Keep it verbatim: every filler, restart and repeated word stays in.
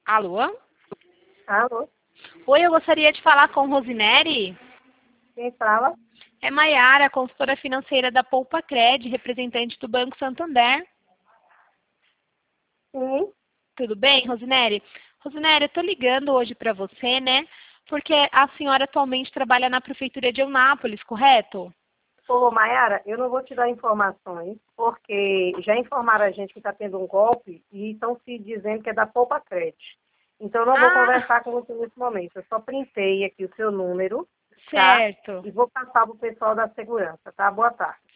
Alô? Alô? Oi, eu gostaria de falar com Rosineri. Quem fala? É Maiara, consultora financeira da Poupa Cred, representante do Banco Santander. Sim. Tudo bem, Rosineri? Rosineri, eu tô ligando hoje para você, né? Porque a senhora atualmente trabalha na Prefeitura de Eunápolis, correto? Ô, Maiara, eu não vou te dar informações, porque já informaram a gente que está tendo um golpe e estão se dizendo que é da Poupa Cred. Então, eu não vou Ah, conversar com você nesse momento. Eu só printei aqui o seu número, tá? certo. E vou passar para o pessoal da segurança, tá? Boa tarde.